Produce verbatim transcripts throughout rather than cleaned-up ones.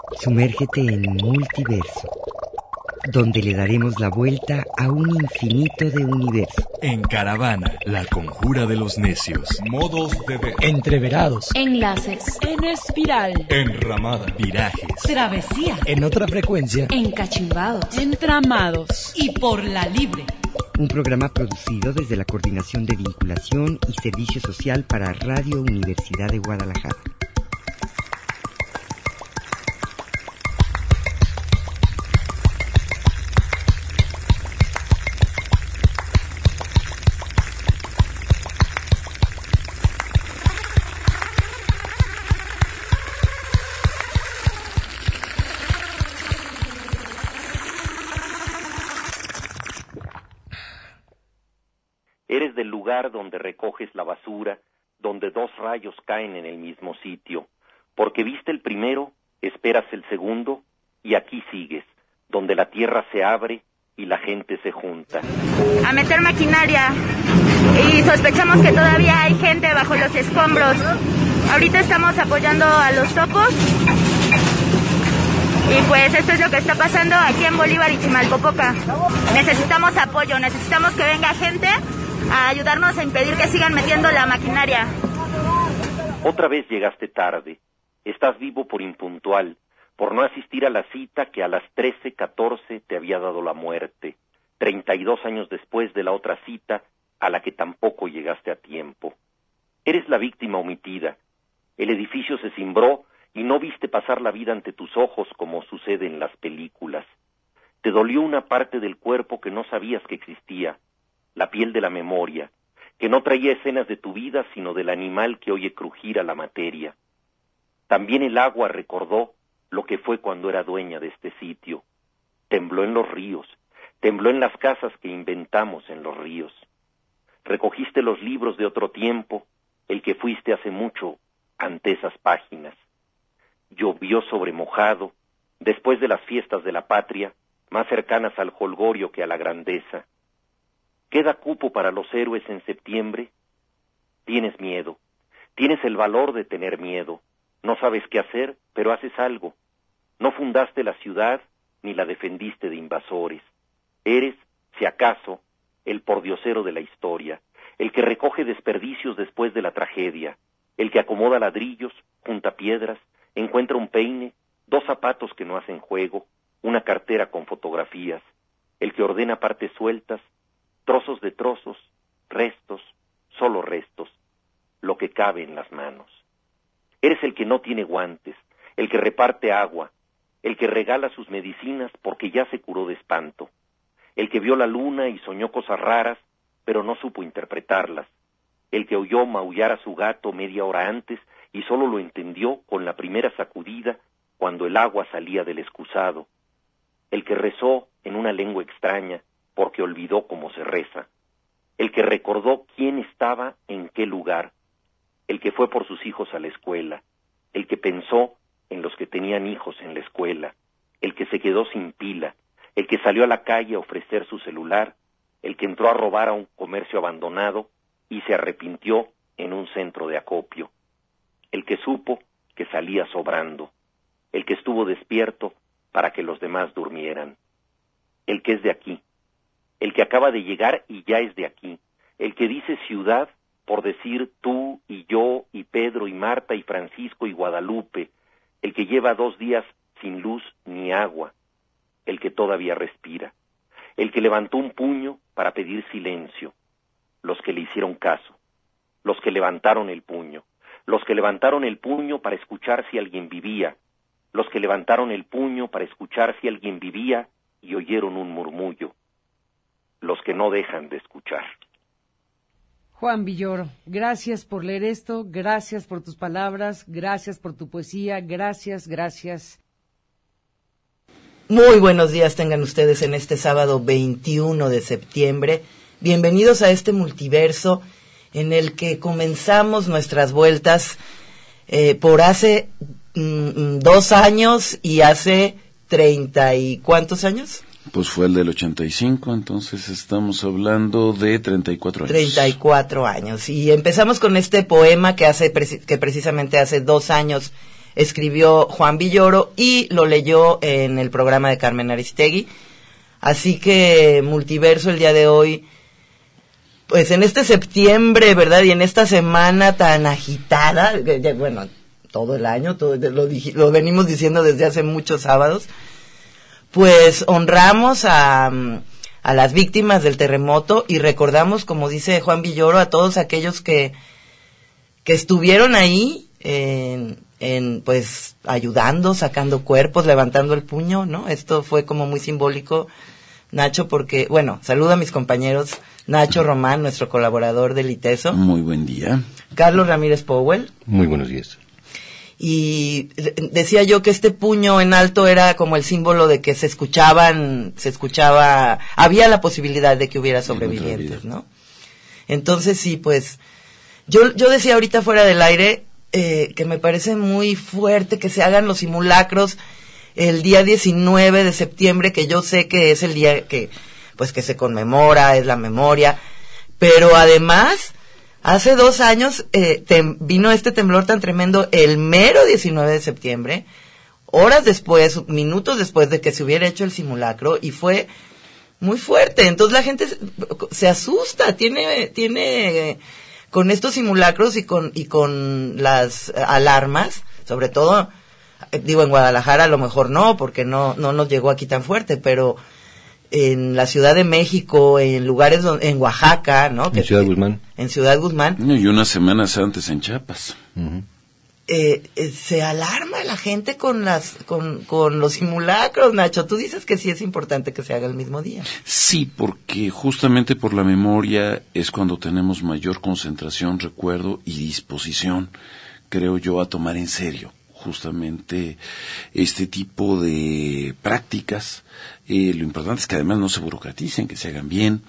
Sumérgete en Multiverso, donde le daremos la vuelta a un infinito de universo. En Caravana, la conjura de los necios. Modos de ver. Entreverados. Enlaces. En espiral. Enramada. Virajes. Travesía. En otra frecuencia. Encachimbados. Entramados. Y por la libre. Un programa producido desde la Coordinación de Vinculación y Servicio Social para Radio Universidad de Guadalajara. Eres del lugar donde recoges la basura, donde dos rayos caen en el mismo sitio. Porque viste el primero, esperas el segundo, y aquí sigues, donde la tierra se abre y la gente se junta. A meter maquinaria, y sospechamos que todavía hay gente bajo los escombros. Ahorita estamos apoyando a los topos, y pues esto es lo que está pasando aquí en Bolívar y Chimalpopoca. Necesitamos apoyo, necesitamos que venga gente a ayudarnos a impedir que sigan metiendo la maquinaria. Otra vez llegaste tarde. Estás vivo por impuntual, por no asistir a la cita que a las trece catorce te había dado la muerte, treinta y dos años después de la otra cita a la que tampoco llegaste a tiempo. Eres la víctima omitida. El edificio se cimbró y no viste pasar la vida ante tus ojos como sucede en las películas. Te dolió una parte del cuerpo que no sabías que existía, la piel de la memoria, que no traía escenas de tu vida, sino del animal que oye crujir a la materia. También el agua recordó lo que fue cuando era dueña de este sitio. Tembló en los ríos, tembló en las casas que inventamos en los ríos. Recogiste los libros de otro tiempo, el que fuiste hace mucho ante esas páginas. Llovió sobre mojado, después de las fiestas de la patria, más cercanas al jolgorio que a la grandeza. ¿Queda cupo para los héroes en septiembre? Tienes miedo, tienes el valor de tener miedo, no sabes qué hacer, pero haces algo. No fundaste la ciudad, ni la defendiste de invasores. Eres, si acaso, el pordiosero de la historia, el que recoge desperdicios después de la tragedia, el que acomoda ladrillos, junta piedras, encuentra un peine, dos zapatos que no hacen juego, una cartera con fotografías, el que ordena partes sueltas, trozos de trozos, restos, solo restos, lo que cabe en las manos. Eres el que no tiene guantes, el que reparte agua, el que regala sus medicinas porque ya se curó de espanto, el que vio la luna y soñó cosas raras, pero no supo interpretarlas, el que oyó maullar a su gato media hora antes y solo lo entendió con la primera sacudida cuando el agua salía del excusado, el que rezó en una lengua extraña, porque olvidó cómo se reza, el que recordó quién estaba en qué lugar, el que fue por sus hijos a la escuela, el que pensó en los que tenían hijos en la escuela, el que se quedó sin pila, el que salió a la calle a ofrecer su celular, el que entró a robar a un comercio abandonado y se arrepintió en un centro de acopio, el que supo que salía sobrando, el que estuvo despierto para que los demás durmieran, el que es de aquí, el que acaba de llegar y ya es de aquí, el que dice ciudad por decir tú y yo y Pedro y Marta y Francisco y Guadalupe, el que lleva dos días sin luz ni agua, el que todavía respira, el que levantó un puño para pedir silencio, los que le hicieron caso, los que levantaron el puño, los que levantaron el puño para escuchar si alguien vivía, los que levantaron el puño para escuchar si alguien vivía y oyeron un murmullo, los que no dejan de escuchar. Juan Villoro, gracias por leer esto, gracias por tus palabras, gracias por tu poesía, gracias, gracias. Muy buenos días tengan ustedes en este sábado veintiuno de septiembre. Bienvenidos a este multiverso en el que comenzamos nuestras vueltas eh, por hace mm, dos años y hace treinta y ¿cuántos años? Pues fue el del ochenta y cinco, entonces estamos hablando de treinta y cuatro años. treinta y cuatro años. Y empezamos con este poema que hace que precisamente hace dos años escribió Juan Villoro y lo leyó en el programa de Carmen Aristegui. Así que Multiverso el día de hoy, pues en este septiembre, ¿verdad? Y en esta semana tan agitada, bueno, todo el año, todo lo, lo venimos diciendo desde hace muchos sábados, pues honramos a, a las víctimas del terremoto y recordamos, como dice Juan Villoro, a todos aquellos que, que estuvieron ahí en, en, pues, ayudando, sacando cuerpos, levantando el puño, ¿no? Esto fue como muy simbólico, Nacho, porque, bueno, saludo a mis compañeros, Nacho Román, nuestro colaborador del ITESO. Muy buen día. Carlos Ramírez Powell. Muy buenos días. Y decía yo que este puño en alto era como el símbolo de que se escuchaban, se escuchaba, había la posibilidad de que hubiera sobrevivientes, ¿no? Entonces sí, pues, yo, yo decía ahorita fuera del aire, eh, que me parece muy fuerte que se hagan los simulacros el día diecinueve de septiembre, que yo sé que es el día que, pues, que se conmemora, es la memoria, pero además, hace dos años eh, tem, vino este temblor tan tremendo el mero diecinueve de septiembre, horas después, minutos después de que se hubiera hecho el simulacro, y fue muy fuerte. Entonces la gente se, se asusta, tiene, tiene, eh, con estos simulacros y con, y con las eh, alarmas, sobre todo, eh, digo, en Guadalajara a lo mejor no, porque no, no nos llegó aquí tan fuerte, pero en la Ciudad de México, en lugares donde, en Oaxaca, ¿no? En que, Ciudad Guzmán. En Ciudad Guzmán. Y unas semanas antes en Chiapas. Uh-huh. eh, eh, se alarma la gente con las, con, con los simulacros, Nacho. Tú dices que sí es importante que se haga el mismo día. Sí, porque justamente por la memoria es cuando tenemos mayor concentración, recuerdo y disposición, creo yo, a tomar en serio justamente este tipo de prácticas. Eh, lo importante es que además no se burocraticen, que se hagan bien,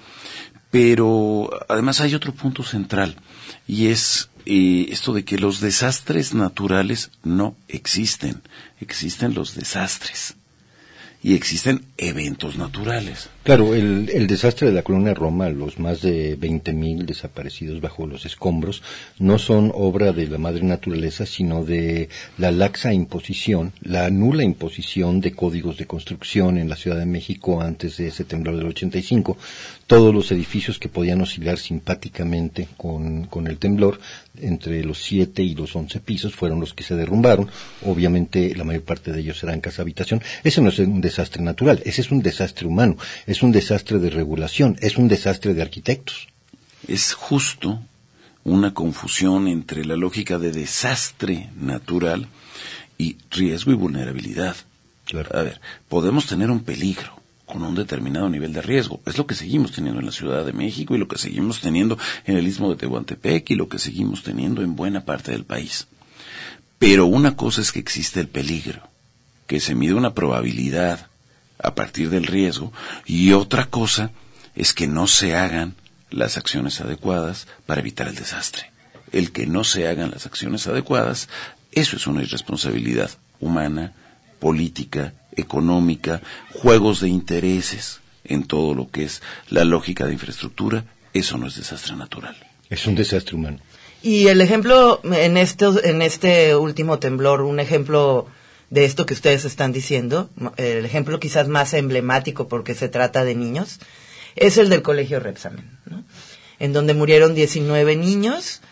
pero además hay otro punto central, y es eh, esto de que los desastres naturales no existen, existen los desastres, y existen eventos naturales. Claro, el, el desastre de la Colonia Roma, los más de veinte mil desaparecidos bajo los escombros, no son obra de la madre naturaleza, sino de la laxa imposición, la nula imposición de códigos de construcción en la Ciudad de México antes de ese temblor del ochenta y cinco. Todos los edificios que podían oscilar simpáticamente con, con el temblor, entre los siete y los once pisos, fueron los que se derrumbaron. Obviamente la mayor parte de ellos eran casa habitación. Ese no es un desastre natural, ese es un desastre humano. Es un desastre de regulación, es un desastre de arquitectos. Es justo una confusión entre la lógica de desastre natural y riesgo y vulnerabilidad. Claro. A ver, podemos tener un peligro con un determinado nivel de riesgo. Es lo que seguimos teniendo en la Ciudad de México y lo que seguimos teniendo en el Istmo de Tehuantepec y lo que seguimos teniendo en buena parte del país. Pero una cosa es que existe el peligro, que se mide una probabilidad a partir del riesgo, y otra cosa es que no se hagan las acciones adecuadas para evitar el desastre. El que no se hagan las acciones adecuadas, eso es una irresponsabilidad humana, política, económica, juegos de intereses en todo lo que es la lógica de infraestructura. Eso no es desastre natural. Es un desastre humano. Y el ejemplo en este, en este último temblor, un ejemplo de esto que ustedes están diciendo, el ejemplo quizás más emblemático porque se trata de niños, es el del Colegio Repsamen, ¿no? En donde murieron diecinueve niños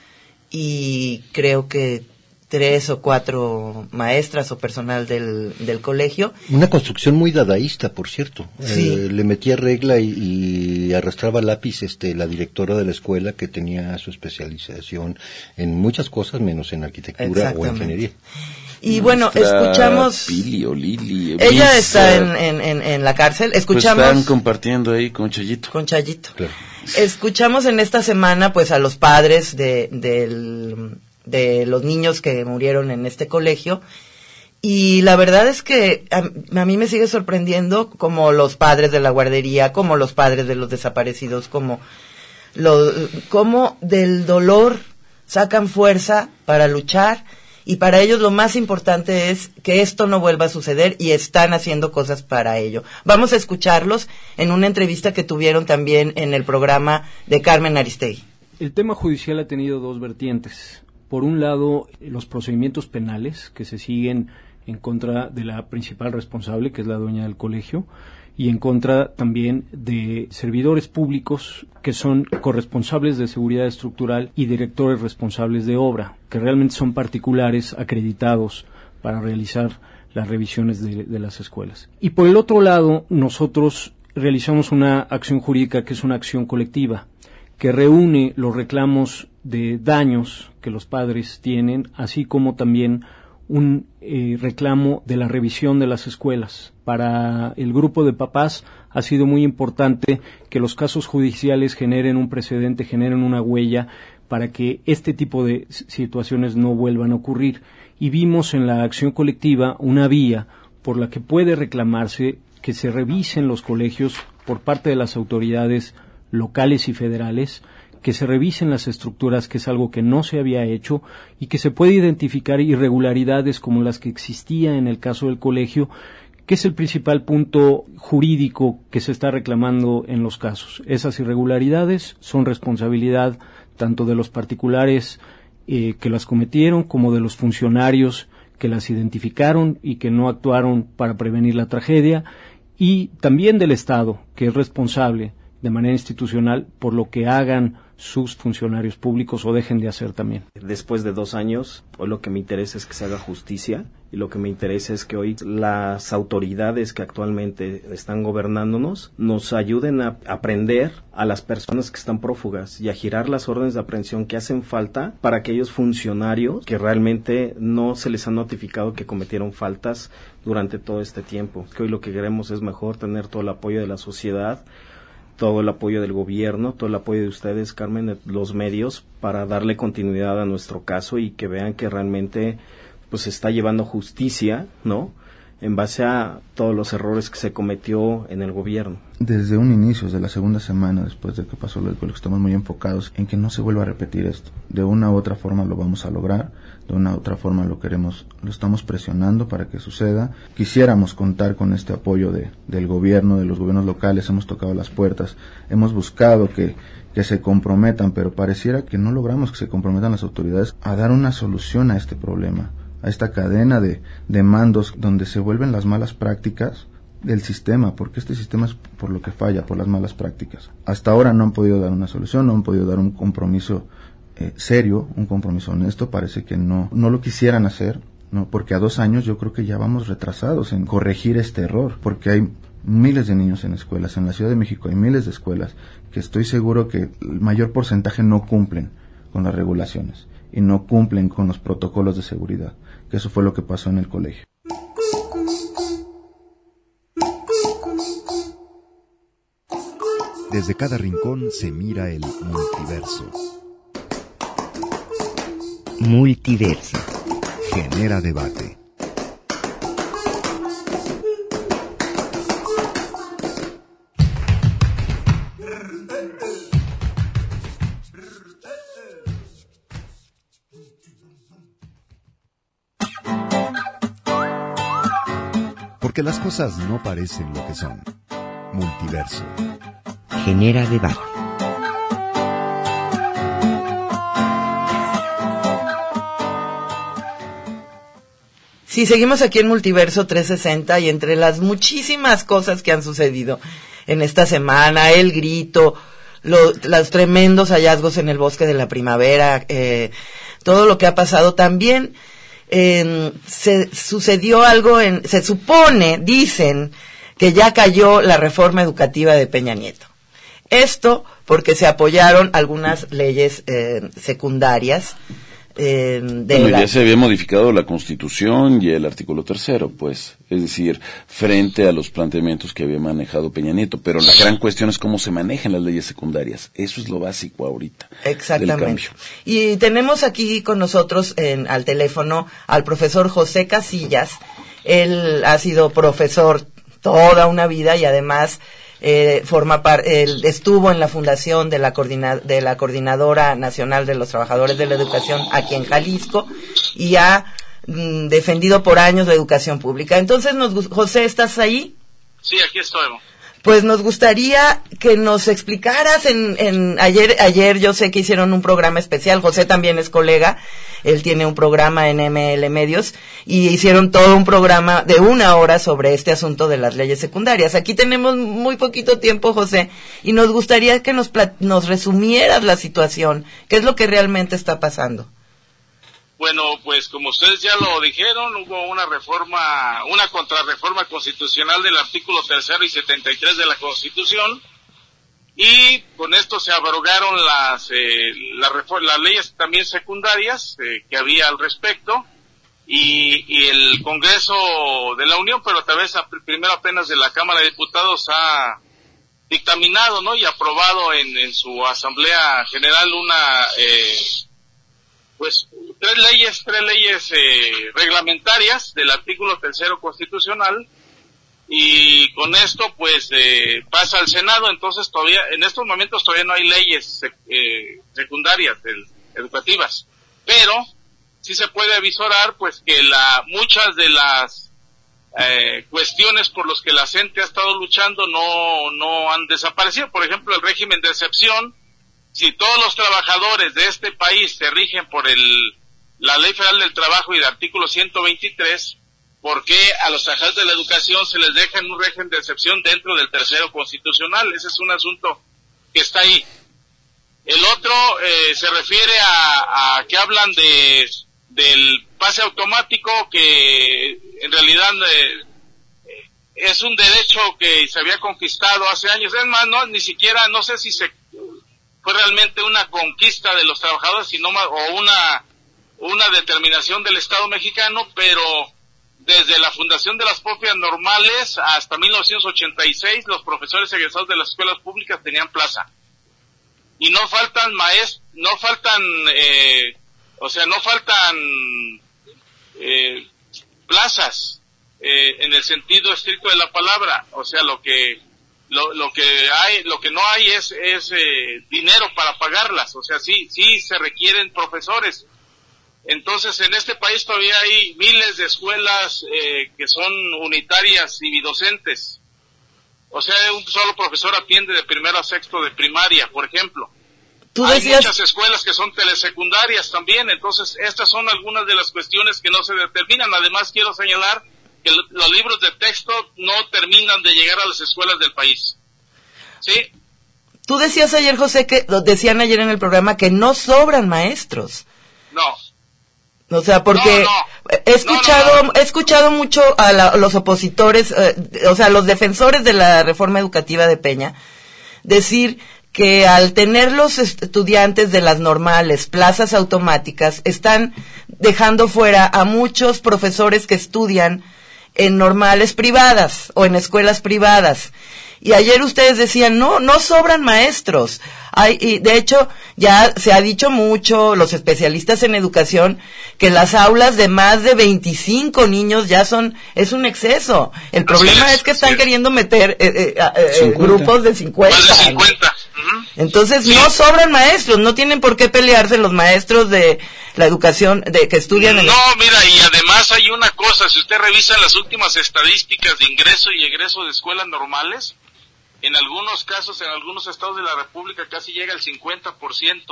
y creo que tres o cuatro maestras o personal del, del colegio. Una construcción muy dadaísta, por cierto. Sí. Eh, le metía regla y, y arrastraba lápiz este, la directora de la escuela, que tenía su especialización en muchas cosas menos en arquitectura o ingeniería. Y bueno, Nuestra escuchamos... Pili o Lili, ella Elisa, está en, en, en, en la cárcel. Escuchamos... Pues están compartiendo ahí con Chayito. Con Chayito. Claro. Escuchamos en esta semana pues a los padres de, del, de los niños que murieron en este colegio. Y la verdad es que a, a mí me sigue sorprendiendo como los padres de la guardería, como los padres de los desaparecidos, como, lo, como del dolor sacan fuerza para luchar. Y para ellos lo más importante es que esto no vuelva a suceder y están haciendo cosas para ello. Vamos a escucharlos en una entrevista que tuvieron también en el programa de Carmen Aristegui. El tema judicial ha tenido dos vertientes. Por un lado, los procedimientos penales que se siguen en contra de la principal responsable, que es la dueña del colegio, y en contra también de servidores públicos que son corresponsables de seguridad estructural y directores responsables de obra, que realmente son particulares acreditados para realizar las revisiones de, de las escuelas. Y por el otro lado, nosotros realizamos una acción jurídica que es una acción colectiva, que reúne los reclamos de daños que los padres tienen, así como también un eh, reclamo de la revisión de las escuelas. Para el grupo de papás ha sido muy importante que los casos judiciales generen un precedente, generen una huella para que este tipo de situaciones no vuelvan a ocurrir. Y vimos en la acción colectiva una vía por la que puede reclamarse que se revisen los colegios por parte de las autoridades locales y federales, que se revisen las estructuras, que es algo que no se había hecho, y que se puede identificar irregularidades como las que existía en el caso del colegio, que es el principal punto jurídico que se está reclamando en los casos. Esas irregularidades son responsabilidad tanto de los particulares eh, que las cometieron como de los funcionarios que las identificaron y que no actuaron para prevenir la tragedia, y también del Estado, que es responsable de manera institucional por lo que hagan sus funcionarios públicos o dejen de hacer también. Después de dos años, hoy lo que me interesa es que se haga justicia, y lo que me interesa es que hoy las autoridades que actualmente están gobernándonos nos ayuden a aprender a las personas que están prófugas y a girar las órdenes de aprehensión que hacen falta para aquellos funcionarios que realmente no se les ha notificado que cometieron faltas durante todo este tiempo. Que hoy lo que queremos es mejor tener todo el apoyo de la sociedad, todo el apoyo del gobierno, todo el apoyo de ustedes, Carmen, de los medios, para darle continuidad a nuestro caso y que vean que realmente pues se está llevando justicia, ¿no?, en base a todos los errores que se cometió en el gobierno. Desde un inicio, desde la segunda semana después de que pasó lo del colegio, estamos muy enfocados en que no se vuelva a repetir esto. De una u otra forma lo vamos a lograr, de una u otra forma lo queremos, lo estamos presionando para que suceda. Quisiéramos contar con este apoyo de, del gobierno, de los gobiernos locales, hemos tocado las puertas, hemos buscado que, que se comprometan, pero pareciera que no logramos que se comprometan las autoridades a dar una solución a este problema, a esta cadena de, de mandos donde se vuelven las malas prácticas del sistema, porque este sistema es por lo que falla, por las malas prácticas. Hasta ahora no han podido dar una solución, no han podido dar un compromiso eh, serio, un compromiso honesto. Parece que no, no lo quisieran hacer, no, porque a dos años yo creo que ya vamos retrasados en corregir este error, porque hay miles de niños en escuelas, en la Ciudad de México hay miles de escuelas que estoy seguro que el mayor porcentaje no cumplen con las regulaciones y no cumplen con los protocolos de seguridad, que eso fue lo que pasó en el colegio. Desde cada rincón se mira el multiverso. Multiverso. Genera debate. Porque las cosas no parecen lo que son. Multiverso. Genera debate. Sí, seguimos aquí en Multiverso trescientos sesenta y entre las muchísimas cosas que han sucedido en esta semana, el grito, lo, los tremendos hallazgos en el bosque de la primavera, eh, todo lo que ha pasado también, eh, se sucedió algo en, se supone, dicen, que ya cayó la reforma educativa de Peña Nieto. Esto porque se apoyaron algunas leyes eh, secundarias. Eh, de bueno, la... ya se había modificado la Constitución y el artículo tercero, pues, es decir, frente a los planteamientos que había manejado Peña Nieto, pero la gran cuestión es cómo se manejan las leyes secundarias. Eso es lo básico ahorita. Exactamente. Y tenemos aquí con nosotros en, al teléfono al profesor José Casillas. Él ha sido profesor toda una vida y además eh, forma par, él estuvo en la fundación de la coordina, de la Coordinadora Nacional de los Trabajadores de la Educación aquí en Jalisco y ha mm, defendido por años la educación pública. Entonces, nos, José, ¿estás ahí? Sí, aquí estoy. pues nos gustaría que nos explicaras en, en ayer, ayer yo sé que hicieron un programa especial, José también es colega, él tiene un programa en M L Medios, y hicieron todo un programa de una hora sobre este asunto de las leyes secundarias. Aquí tenemos muy poquito tiempo, José, y nos gustaría que nos, nos resumieras la situación, qué es lo que realmente está pasando. Bueno, pues como ustedes ya lo dijeron, hubo una reforma, una contrarreforma constitucional del artículo tercero y setenta y tres de la Constitución, y con esto se abrogaron las eh, las, las leyes también secundarias eh, que había al respecto, y, y el Congreso de la Unión, pero a través primero apenas de la Cámara de Diputados, ha dictaminado, ¿no?, y aprobado en, en su Asamblea General una eh, pues tres leyes, tres leyes eh, reglamentarias del artículo tercero constitucional, y con esto pues eh, pasa al Senado. Entonces todavía, en estos momentos todavía no hay leyes eh, secundarias el, educativas, pero sí se puede avisorar pues que la muchas de las eh, cuestiones por las que la gente ha estado luchando no, no han desaparecido. Por ejemplo, el régimen de excepción. Si todos los trabajadores de este país se rigen por el la Ley Federal del Trabajo y el artículo ciento veintitrés, ¿por qué a los trabajadores de la educación se les deja en un régimen de excepción dentro del tercero constitucional? Ese es un asunto que está ahí. El otro eh, se refiere a, a que hablan de del pase automático, que en realidad eh, es un derecho que se había conquistado hace años. Es más, no, ni siquiera, no sé si se fue realmente una conquista de los trabajadores, sino más, o una una determinación del Estado mexicano, pero desde la fundación de las propias normales hasta mil novecientos ochenta y seis los profesores egresados de las escuelas públicas tenían plaza, y no faltan maestros, no faltan eh, o sea no faltan eh, plazas eh, en el sentido estricto de la palabra. O sea, lo que Lo, lo que hay, lo que no hay es, es eh, dinero para pagarlas. O sea, sí, sí se requieren profesores. Entonces, en este país todavía hay miles de escuelas eh, que son unitarias y bidocentes. O sea, un solo profesor atiende de primero a sexto de primaria, por ejemplo. ¿Tú decías... Hay muchas escuelas que son telesecundarias también. Entonces, estas son algunas de las cuestiones que no se determinan. Además, quiero señalar que los libros de texto no terminan de llegar a las escuelas del país. ¿Sí? Tú decías ayer, José, que decían ayer en el programa que no sobran maestros. No. O sea, porque no, no. he escuchado no, no, no. he escuchado mucho a la, los opositores, eh, o sea, los defensores de la reforma educativa de Peña, decir que al tener los estudiantes de las normales plazas automáticas, están dejando fuera a muchos profesores que estudian en normales privadas o en escuelas privadas. Y ayer ustedes decían, no, no sobran maestros. Hay, y de hecho, ya se ha dicho mucho, los especialistas en educación, que las aulas de más de veinticinco niños ya son, es un exceso. El problema es, es que están sí. queriendo meter eh, eh, eh, grupos de cincuenta. Más de cincuenta. Uh-huh. Entonces, sí. no sobran maestros, no tienen por qué pelearse los maestros de la educación de que estudian en... No, mira, y además hay una cosa, si usted revisa las últimas estadísticas de ingreso y egreso de escuelas normales, en algunos casos, en algunos estados de la República casi llega al cincuenta por ciento.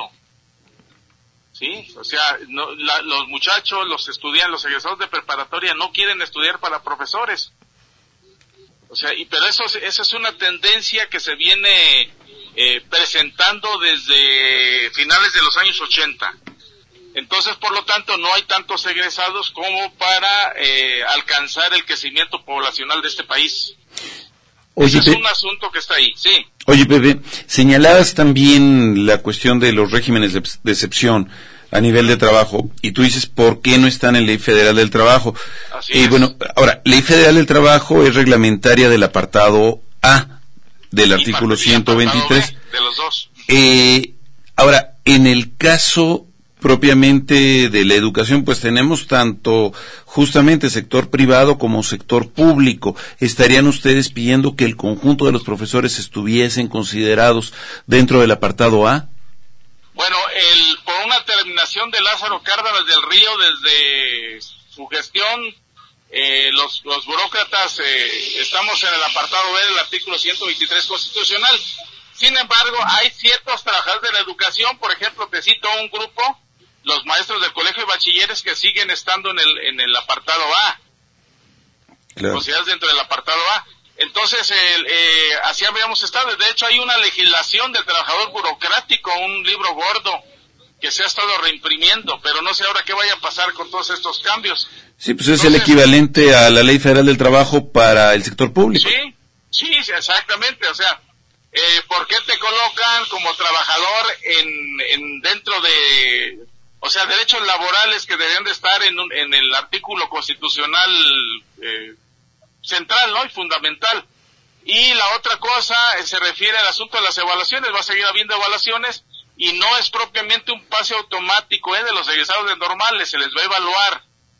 ¿Sí? O sea, no, la, los muchachos, los estudiantes, los egresados de preparatoria no quieren estudiar para profesores. O sea, y pero eso, esa es una tendencia que se viene eh, presentando desde finales de los años ochenta. Entonces, por lo tanto, no hay tantos egresados como para eh, alcanzar el crecimiento poblacional de este país. Oye, Ese es un asunto que está ahí, sí. Oye, Pepe, señalabas también la cuestión de los regímenes de, de excepción a nivel de trabajo, y tú dices, ¿por qué no están en Ley Federal del Trabajo? Así eh, es. Bueno, ahora, Ley Federal del Trabajo es reglamentaria del apartado A del artículo y ciento veintitrés. B de los dos. Eh, ahora, en el caso propiamente de la educación, pues tenemos tanto justamente sector privado como sector público. ¿Estarían ustedes pidiendo que el conjunto de los profesores estuviesen considerados dentro del apartado A? Bueno, el, por una terminación de Lázaro Cárdenas del Río, desde su gestión, eh, los, los burócratas eh, estamos en el apartado B del artículo ciento veintitrés constitucional. Sin embargo, hay ciertos trabajadores de la educación, por ejemplo, te cito un grupo, los maestros del colegio de bachilleres que siguen estando en el, en el apartado A. Claro. Considerados dentro del apartado A. Entonces, el, eh, así habíamos estado. De hecho, hay una legislación del trabajador burocrático, un libro gordo que se ha estado reimprimiendo, pero no sé ahora qué vaya a pasar con todos estos cambios. Sí, pues es Entonces, el equivalente a la Ley Federal del Trabajo para el sector público. Sí, sí, exactamente. O sea, eh, ¿por qué te colocan como trabajador en, en dentro de, o sea, derechos laborales que deberían de estar en, un, en el artículo constitucional eh, central, ¿no? Y fundamental. Y la otra cosa eh, se refiere al asunto de las evaluaciones. Va a seguir habiendo evaluaciones y no es propiamente un pase automático, ¿eh? De los egresados de normales, se les va a evaluar.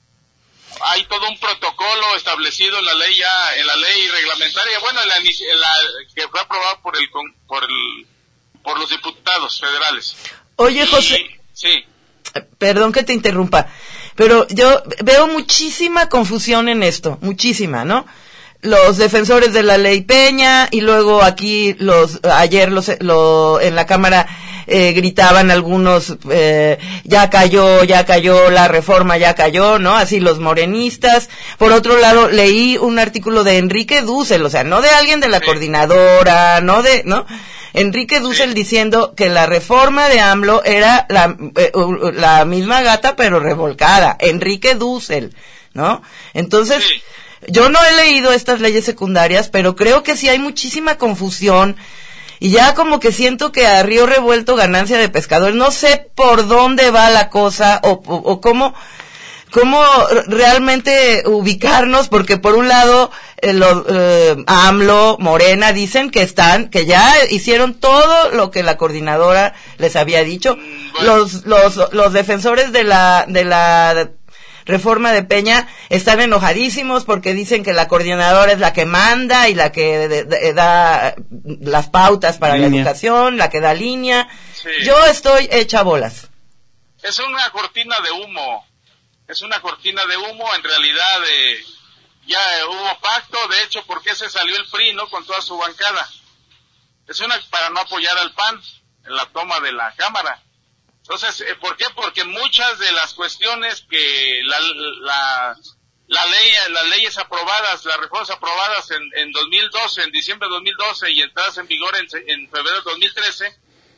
Hay todo un protocolo establecido en la ley ya, en la ley reglamentaria, bueno, en la, en la que fue aprobada por el, por el, por los diputados federales. Oye, y, José. Sí. Perdón que te interrumpa, pero yo veo muchísima confusión en esto, muchísima, ¿no? Los defensores de la ley Peña y luego aquí los ayer los lo, en la Cámara eh, gritaban algunos eh, ya cayó, ya cayó la reforma, ya cayó, ¿no? Así los morenistas. Por otro lado, leí un artículo de Enrique Dussel, o sea, no de alguien de la sí. coordinadora, no de, ¿no? Enrique Dussel sí. diciendo que la reforma de AMLO era la, eh, la misma gata pero revolcada. Enrique Dussel, ¿no? Entonces, sí. yo no he leído estas leyes secundarias, pero creo que sí hay muchísima confusión y ya como que siento que a río revuelto ganancia de pescadores. No sé por dónde va la cosa o, o, o cómo... cómo realmente ubicarnos, porque por un lado eh, lo, eh, AMLO, Morena dicen que están, que ya hicieron todo lo que la coordinadora les había dicho. Los los los defensores de la de la reforma de Peña están enojadísimos porque dicen que la coordinadora es la que manda y la que de, de, da las pautas para línea. La educación, la que da línea. Sí. Yo estoy hecha bolas. Es una cortina de humo. Es una cortina de humo, en realidad eh, ya hubo pacto, de hecho, ¿por qué se salió el P R I, no? Con toda su bancada. Es una para no apoyar al P A N en la toma de la Cámara. Entonces, eh, ¿por qué? Porque muchas de las cuestiones que la, la, la ley, las leyes aprobadas, las reformas aprobadas en, en dos mil doce, en diciembre de dos mil doce y entradas en vigor en, en febrero de dos mil trece,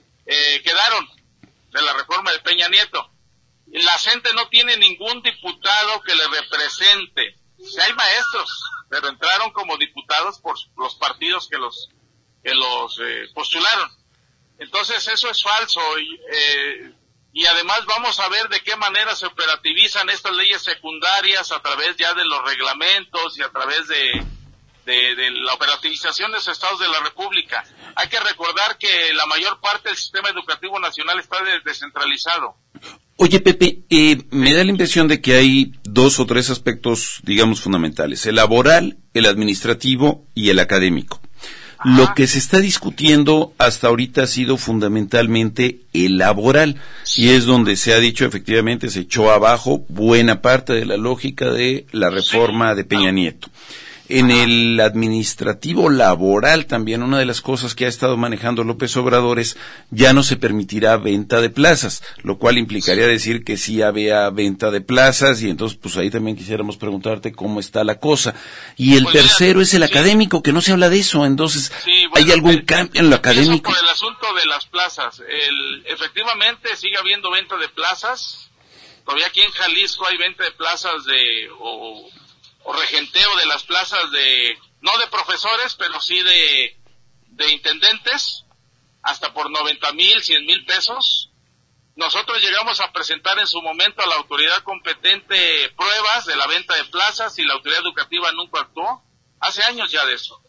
eh, quedaron de la reforma de Peña Nieto. La gente no tiene ningún diputado que le represente. Sí hay maestros, pero entraron como diputados por los partidos que los que los eh, postularon. Entonces eso es falso y, eh, y además vamos a ver de qué manera se operativizan estas leyes secundarias a través ya de los reglamentos y a través de de, de la operativización de los estados de la República. Hay que recordar que la mayor parte del sistema educativo nacional está descentralizado. Oye, Pepe, eh, me da la impresión de que hay dos o tres aspectos, digamos, fundamentales. El laboral, el administrativo y el académico. Ajá. Lo que se está discutiendo hasta ahorita ha sido fundamentalmente el laboral. Sí. Y es donde se ha dicho, efectivamente, se echó abajo buena parte de la lógica de la reforma sí. de Peña Nieto. En Ajá. el administrativo laboral también una de las cosas que ha estado manejando López Obrador es ya no se permitirá venta de plazas, lo cual implicaría sí. decir que sí había venta de plazas y entonces pues ahí también quisiéramos preguntarte cómo está la cosa. Y el pues tercero mira, es el sí. académico, que no se habla de eso, entonces sí, bueno, ¿hay algún el, cambio en lo académico? Por el asunto de las plazas, el, efectivamente sigue habiendo venta de plazas, todavía aquí en Jalisco hay venta de plazas de... o, o regenteo de las plazas de, no de profesores, pero sí de, de intendentes, hasta por noventa mil, cien mil pesos. Nosotros llegamos a presentar en su momento a la autoridad competente pruebas de la venta de plazas y la autoridad educativa nunca actuó. Hace años ya de eso.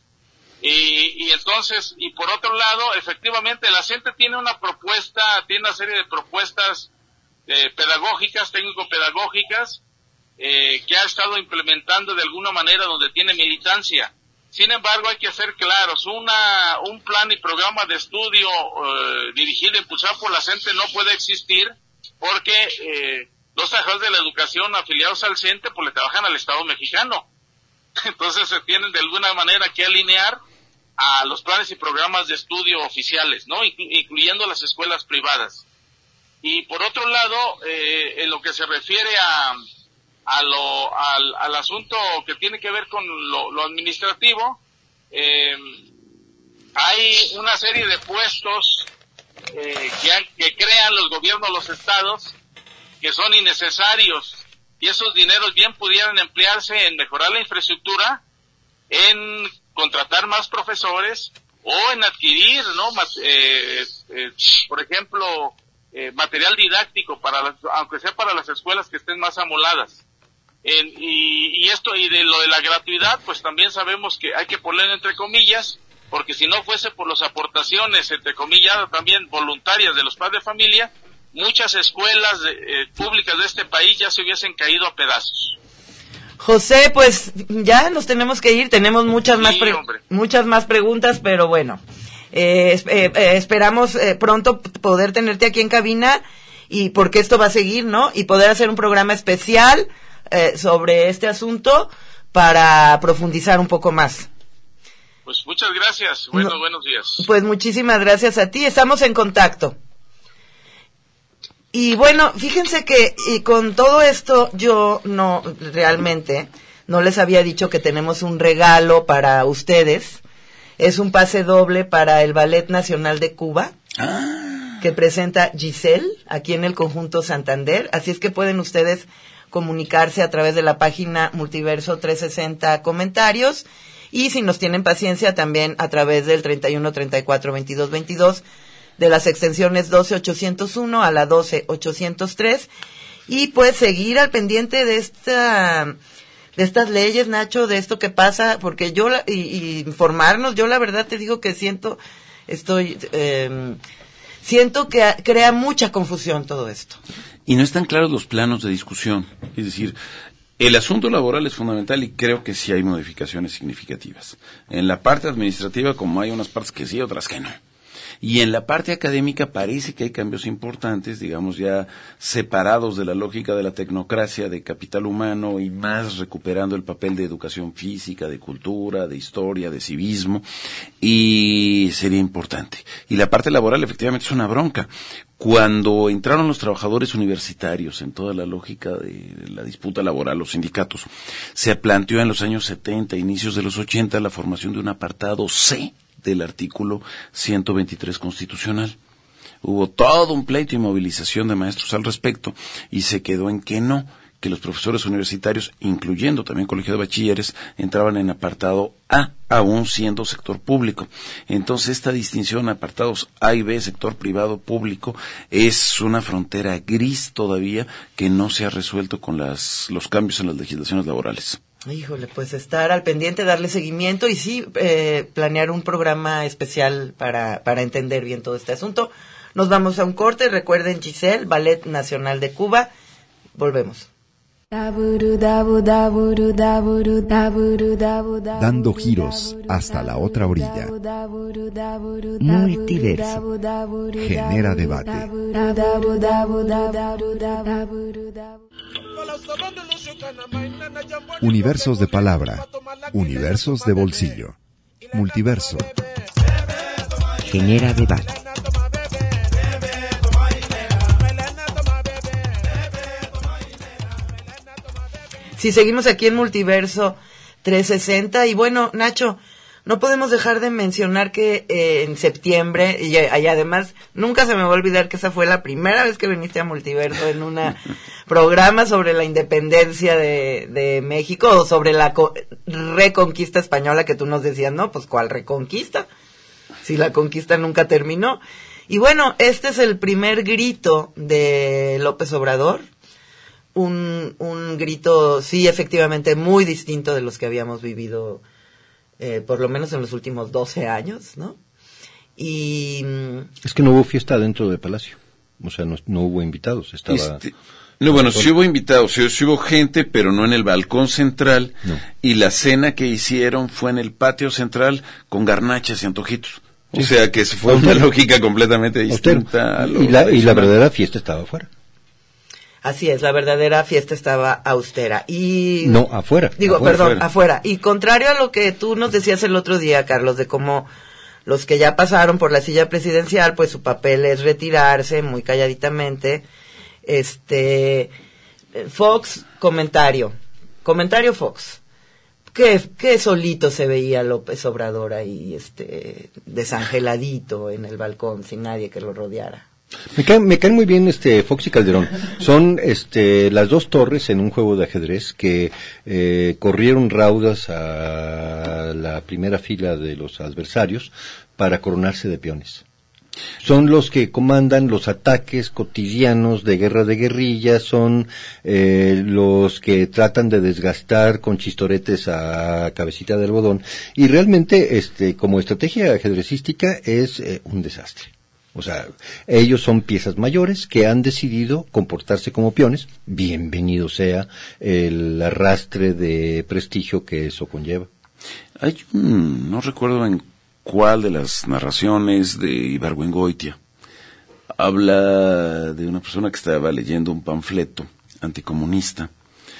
Y, y entonces, y por otro lado, efectivamente, la gente tiene una propuesta, tiene una serie de propuestas eh, pedagógicas, técnico-pedagógicas, Eh, que ha estado implementando de alguna manera donde tiene militancia. Sin embargo, hay que ser claros, una un plan y programa de estudio eh, dirigido e impulsado por la gente no puede existir porque eh, los trabajadores de la educación afiliados al CENTE pues le trabajan al Estado mexicano. Entonces se tienen de alguna manera que alinear a los planes y programas de estudio oficiales, ¿no? Inclu- incluyendo las escuelas privadas. Y por otro lado, eh, en lo que se refiere a, a lo, al, al asunto que tiene que ver con lo, lo administrativo, eh, hay una serie de puestos eh, que, han, que crean los gobiernos, los estados, que son innecesarios, y esos dineros bien pudieran emplearse en mejorar la infraestructura, en contratar más profesores o en adquirir, ¿no? Mat- eh, eh, por ejemplo, eh, material didáctico para las, aunque sea para las escuelas que estén más amoladas. En, y, y esto y de lo de la gratuidad, pues también sabemos que hay que poner entre comillas, porque si no fuese por las aportaciones entre comillas también voluntarias de los padres de familia, muchas escuelas de, eh, públicas de este país ya se hubiesen caído a pedazos. José, pues ya nos tenemos que ir, tenemos muchas Sí, más pre- hombre. muchas más preguntas, pero bueno, eh, es- eh, eh, esperamos eh, pronto poder tenerte aquí en cabina, y porque esto va a seguir, ¿no? Y poder hacer un programa especial eh, sobre este asunto para profundizar un poco más. Pues muchas gracias. Bueno, No. buenos días. Pues muchísimas gracias a ti, estamos en contacto. Y bueno, fíjense que y con todo esto yo no, realmente, no les había dicho que tenemos un regalo para ustedes. Es un pase doble para el Ballet Nacional de Cuba, Ah, que presenta Giselle, aquí en el Conjunto Santander. Así es que pueden ustedes comunicarse a través de la página Multiverso trescientos sesenta Comentarios, y si nos tienen paciencia también a través del treinta y uno, treinta y cuatro, veintidós, veintidós, de las extensiones doce ochocientos uno a la doce ochocientos tres, y pues seguir al pendiente de esta de estas leyes, Nacho, de esto que pasa, porque yo la- y, y informarnos. Yo la verdad te digo que siento estoy eh, siento que a- crea mucha confusión todo esto. y no están claros los planos de discusión. Es decir, el asunto laboral es fundamental y creo que sí hay modificaciones significativas. En la parte administrativa, como hay unas partes que sí, otras que no. Y en la parte académica parece que hay cambios importantes, digamos, ya separados de la lógica de la tecnocracia, de capital humano, y más recuperando el papel de educación física, de cultura, de historia, de civismo, y sería importante. Y la parte laboral efectivamente es una bronca. Cuando entraron los trabajadores universitarios en toda la lógica de la disputa laboral, los sindicatos, se planteó en los años setenta, inicios de los ochenta, la formación de un apartado C del artículo ciento veintitrés constitucional. Hubo todo un pleito y movilización de maestros al respecto, y se quedó en que no, que los profesores universitarios, incluyendo también colegio de bachilleres, entraban en apartado A, aún siendo sector público. Entonces, esta distinción, apartados A y B, sector privado, público, es una frontera gris todavía que no se ha resuelto con las, los cambios en las legislaciones laborales. Híjole, pues estar al pendiente, darle seguimiento y sí, eh, planear un programa especial para, para entender bien todo este asunto. Nos vamos a un corte. Recuerden, Giselle, Ballet Nacional de Cuba. Volvemos. Dando giros hasta la otra orilla. Multiverso. Genera debate. Universos de palabra. Universos de bolsillo. Multiverso. Genera debate. Sí, seguimos aquí en Multiverso trescientos sesenta. Y bueno, Nacho, no podemos dejar de mencionar que eh, en septiembre, y, y además nunca se me va a olvidar que esa fue la primera vez que viniste a Multiverso en un programa sobre la independencia de, de México, o sobre la co- reconquista española, que tú nos decías, no, pues ¿cuál reconquista? Si la conquista nunca terminó. Y bueno, este es el primer grito de López Obrador. Un, un grito, sí, efectivamente, muy distinto de los que habíamos vivido, eh, por lo menos en los últimos doce años, ¿no? Y... Es que no hubo fiesta dentro del Palacio. O sea, no, no hubo invitados. Estaba... Este, no, bueno, sí hubo invitados, sí, sí hubo gente, pero no en el balcón central. No. Y la cena que hicieron fue en el patio central con garnachas y antojitos. Sí. O sea, que fue una lógica completamente distinta. A lo y, la, y la tradicional. verdadera fiesta estaba afuera. Así es, la verdadera fiesta estaba austera. Y no, afuera. Digo, afuera, perdón, afuera. afuera. Y contrario a lo que tú nos decías el otro día, Carlos, de cómo los que ya pasaron por la silla presidencial, pues su papel es retirarse muy calladitamente. Este, Fox, comentario. Comentario Fox. Qué, qué solito se veía López Obrador ahí, este, desangeladito en el balcón, sin nadie que lo rodeara. Me caen, me caen muy bien este Fox y Calderón. Son este las dos torres en un juego de ajedrez que eh, corrieron raudas a la primera fila de los adversarios para coronarse de peones. Son los que comandan los ataques cotidianos de guerra de guerrillas, son eh, los que tratan de desgastar con chistoretes a cabecita de algodón, y realmente este como estrategia ajedrecística es eh, un desastre. O sea, ellos son piezas mayores que han decidido comportarse como peones. Bienvenido sea el arrastre de prestigio que eso conlleva. Hay un, no recuerdo en cuál de las narraciones de Ibargüengoitia, habla de una persona que estaba leyendo un panfleto anticomunista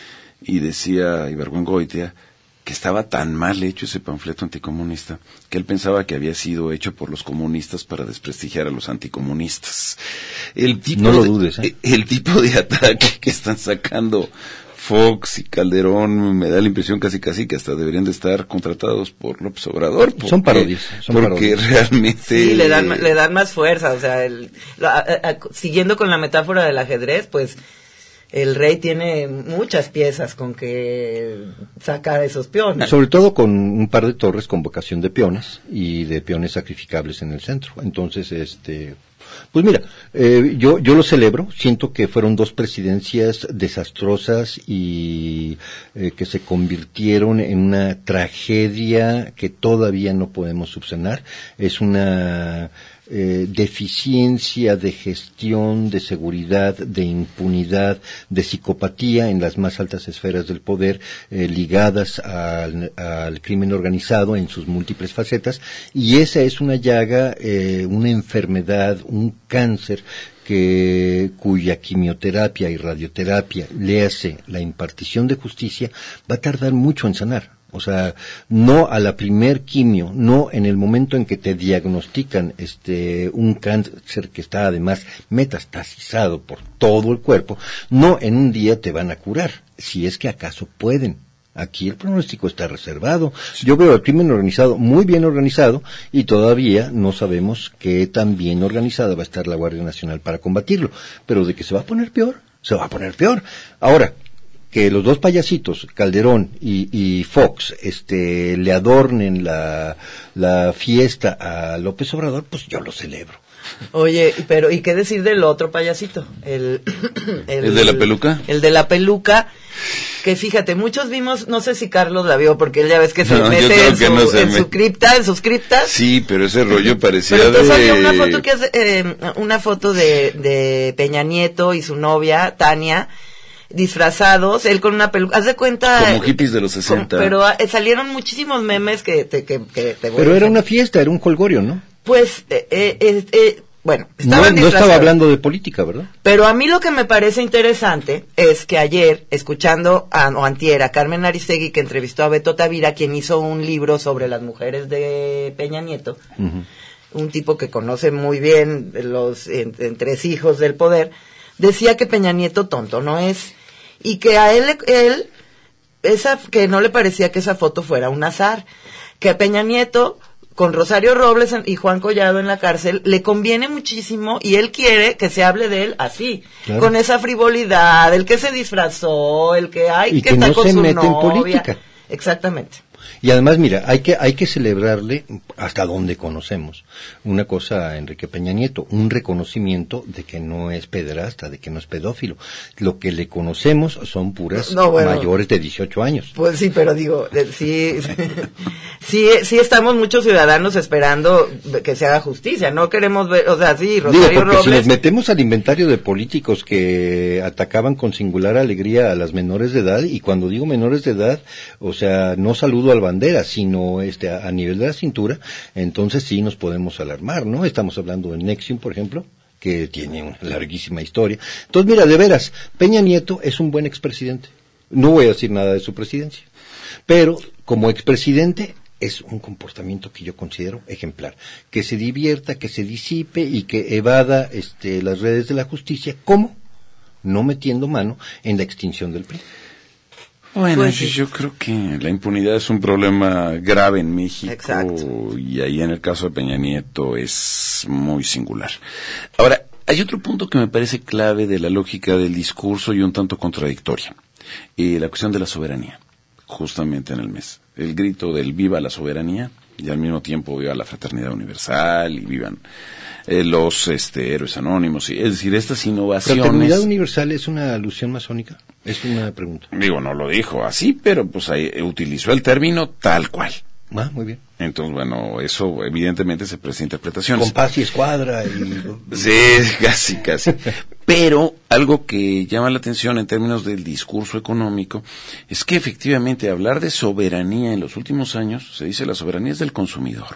y decía Ibargüengoitia que estaba tan mal hecho ese panfleto anticomunista que él pensaba que había sido hecho por los comunistas para desprestigiar a los anticomunistas. El tipo no lo de, dudes, ¿eh? El tipo de ataque que están sacando Fox y Calderón me da la impresión casi casi que hasta deberían de estar contratados por López Obrador. Porque, son parodias. Son porque parodias. realmente... Sí, le dan, le dan más fuerza, o sea, el, a, a, a, siguiendo con la metáfora del ajedrez, pues el rey tiene muchas piezas con que sacar esos peones. Sobre todo con un par de torres con vocación de peones y de peones sacrificables en el centro. Entonces, este... Pues mira, eh, yo yo lo celebro, siento que fueron dos presidencias desastrosas y eh, que se convirtieron en una tragedia que todavía no podemos subsanar. Es una eh, deficiencia de gestión, de seguridad, de impunidad, de psicopatía en las más altas esferas del poder, eh, ligadas al, al crimen organizado en sus múltiples facetas, y esa es una llaga, eh, una enfermedad, un cáncer que cuya quimioterapia y radioterapia, léase la impartición de justicia, va a tardar mucho en sanar. O sea, no a la primer quimio, no en el momento en que te diagnostican este un cáncer que está además metastasizado por todo el cuerpo, no en un día te van a curar, si es que acaso pueden. Aquí el pronóstico está reservado. Yo veo el crimen organizado muy bien organizado y todavía no sabemos qué tan bien organizada va a estar la Guardia Nacional para combatirlo. Pero de que se va a poner peor, se va a poner peor. Ahora, que los dos payasitos, Calderón y, y Fox, este, le adornen la, la fiesta a López Obrador, pues yo lo celebro. Oye, pero ¿y qué decir del otro payasito? El, el, ¿El de la peluca? El de la peluca, que fíjate, muchos vimos, no sé si Carlos la vio, porque él ya ves que se no, mete en, su, no se en me... su cripta, en sus criptas. Sí, pero ese rollo parecía pero entonces de... había una foto que es, eh, una foto de, de Peña Nieto y su novia, Tania, disfrazados, él con una peluca, haz de cuenta... Como hippies de los sesenta. Como, pero eh, salieron muchísimos memes que te, que, que te voy Pero a era una fiesta, era un jolgorio, ¿no? Pues, eh, eh, eh, bueno, estaban no, no estaba hablando de política, ¿verdad? Pero a mí lo que me parece interesante es que ayer, escuchando a, o antier, a Carmen Aristegui, que entrevistó a Beto Tavira, quien hizo un libro sobre las mujeres de Peña Nieto, uh-huh. un tipo que conoce muy bien los en, entresijos del poder, decía que Peña Nieto tonto no es, y que a él, él esa que no le parecía que esa foto fuera un azar, que a Peña Nieto, con Rosario Robles y Juan Collado en la cárcel, le conviene muchísimo y él quiere que se hable de él así, claro. con esa frivolidad, el que se disfrazó, el que hay y que, que está no con se su mete novia. En política. Exactamente. Y además, mira, hay que hay que celebrarle hasta donde conocemos una cosa a Enrique Peña Nieto, un reconocimiento de que no es pederasta, de que no es pedófilo. Lo que le conocemos son puras no, bueno, mayores de dieciocho años. Pues sí, pero digo, sí, sí, sí estamos muchos ciudadanos esperando que se haga justicia. No queremos ver, o sea, sí, Rosario digo, porque Robles. Si nos metemos al inventario de políticos que atacaban con singular alegría a las menores de edad, y cuando digo menores de edad, o sea, no saludo al bandera, sino este a, a nivel de la cintura, entonces sí nos podemos alarmar, ¿no? Estamos hablando de Nexium, por ejemplo, que tiene una larguísima historia. Entonces, mira, de veras, Peña Nieto es un buen expresidente. No voy a decir nada de su presidencia, pero como expresidente es un comportamiento que yo considero ejemplar, que se divierta, que se disipe y que evada este, las redes de la justicia. ¿Cómo? No metiendo mano en la extinción del P R I. Bueno, Pues, yo, yo creo que la impunidad es un problema grave en México. Exacto. Y ahí en el caso de Peña Nieto es muy singular. Ahora, hay otro punto que me parece clave de la lógica del discurso y un tanto contradictoria. Eh, la cuestión de la soberanía, justamente en el mes. El grito del viva la soberanía y al mismo tiempo viva la fraternidad universal y vivan eh, los este, héroes anónimos. Y, es decir, estas innovaciones... ¿Fraternidad universal es una alusión masónica? Es una pregunta. Digo, no lo dijo así, pero pues ahí utilizó el término tal cual. Ah, muy bien. Entonces, bueno, eso evidentemente se presta a interpretaciones. Con paz y escuadra y... Sí, casi, casi. Pero algo que llama la atención en términos del discurso económico es que efectivamente hablar de soberanía en los últimos años, se dice la soberanía es del consumidor.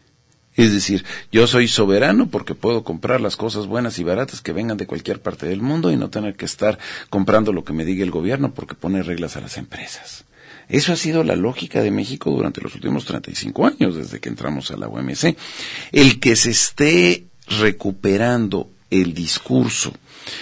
Es decir, yo soy soberano porque puedo comprar las cosas buenas y baratas que vengan de cualquier parte del mundo y no tener que estar comprando lo que me diga el gobierno porque pone reglas a las empresas. Eso ha sido la lógica de México durante los últimos treinta y cinco años, desde que entramos a la O M C. El que se esté recuperando el discurso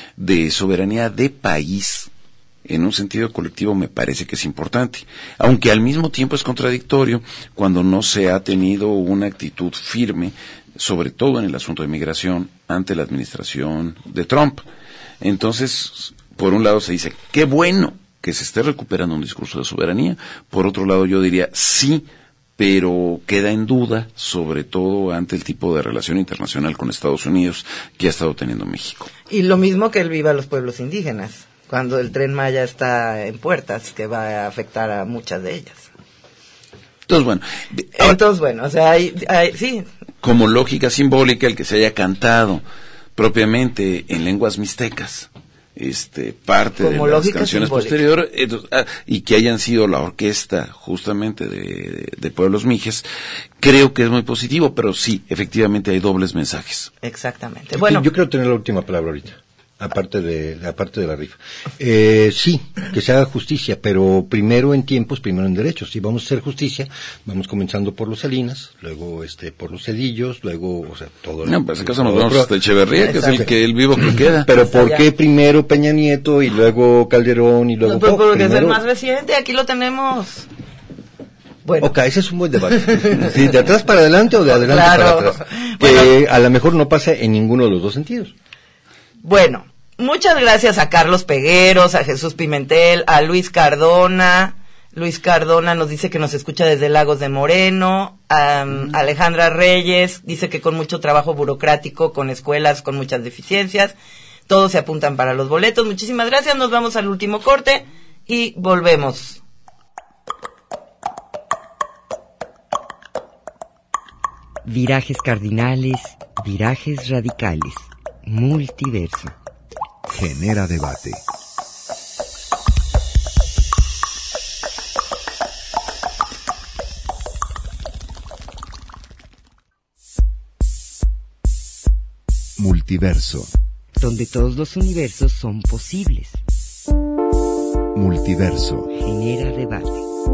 de soberanía de país en un sentido colectivo me parece que es importante, aunque al mismo tiempo es contradictorio cuando no se ha tenido una actitud firme, sobre todo en el asunto de migración, ante la administración de Trump. Entonces, por un lado se dice, qué bueno que se esté recuperando un discurso de soberanía, por otro lado yo diría, sí, pero queda en duda, sobre todo ante el tipo de relación internacional con Estados Unidos que ha estado teniendo México. Y lo mismo que el viva a los pueblos indígenas, cuando el Tren Maya está en puertas, que va a afectar a muchas de ellas. Entonces, bueno. Ahora, Entonces, bueno, o sea, hay, hay, sí. Como lógica simbólica, el que se haya cantado propiamente en lenguas mixtecas, este, parte como de las canciones posteriores, ah, y que hayan sido la orquesta justamente de, de, de Pueblos Mijes, creo que es muy positivo, pero sí, efectivamente hay dobles mensajes. Exactamente. Bueno, yo quiero tener la última palabra ahorita. Aparte de, aparte de la rifa. Eh, sí, que se haga justicia, pero primero en tiempos, primero en derechos. Si vamos a hacer justicia, vamos comenzando por los Salinas, luego este, por los Cedillos, luego, o sea, todo. No, pues en caso nos vamos hasta Echeverría, que es el que, el vivo que queda. Pero ¿por qué primero Peña Nieto y luego Calderón y luego no, pero Fox? Porque primero... es el más reciente, aquí lo tenemos. Bueno. Ok, ese es un buen debate. ¿Sí, ¿de atrás para adelante o de adelante claro. para atrás? Que bueno, a lo mejor no pasa en ninguno de los dos sentidos. Bueno, muchas gracias a Carlos Pegueros, a Jesús Pimentel, a Luis Cardona. Luis Cardona nos dice que nos escucha desde Lagos de Moreno. A um, Alejandra Reyes dice que con mucho trabajo burocrático, con escuelas con muchas deficiencias, todos se apuntan para los boletos. Muchísimas gracias, nos vamos al último corte y volvemos. Virajes cardinales, virajes radicales, multiverso. Genera debate. Multiverso. Donde todos los universos son posibles. Multiverso. Genera debate.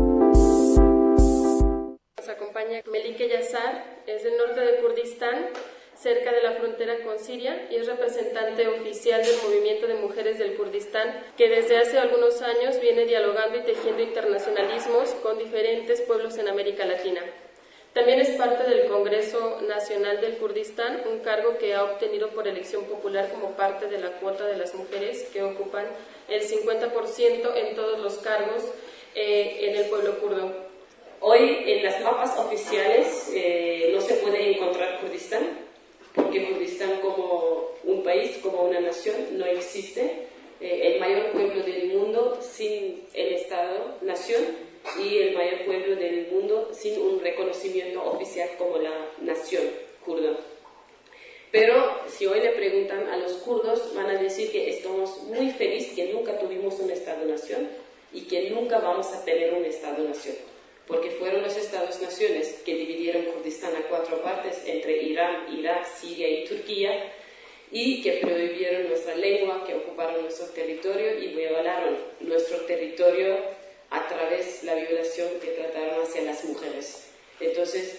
Nos acompaña Melike Yazar, es del norte de Kurdistán, cerca de la frontera con Siria, y es representante oficial del movimiento de mujeres del Kurdistán, que desde hace algunos años viene dialogando y tejiendo internacionalismos con diferentes pueblos en América Latina. También es parte del Congreso Nacional del Kurdistán, un cargo que ha obtenido por elección popular como parte de la cuota de las mujeres que ocupan el cincuenta por ciento en todos los cargos eh, en el pueblo kurdo. Hoy en las mapas oficiales eh, no se puede encontrar Kurdistán, porque Kurdistán como un país, como una nación, no existe. Eh, el mayor pueblo del mundo sin el Estado-nación y el mayor pueblo del mundo sin un reconocimiento oficial como la nación kurda. Pero si hoy le preguntan a los kurdos, van a decir que estamos muy felices que nunca tuvimos un Estado-nación y que nunca vamos a tener un Estado-nación, porque fueron los Estados-naciones que dividieron Kurdistán a cuatro partes entre Irán, Irak, Siria y Turquía, y que prohibieron nuestra lengua, que ocuparon nuestro territorio y violaron nuestro territorio a través de la violación que trataron hacia las mujeres. Entonces,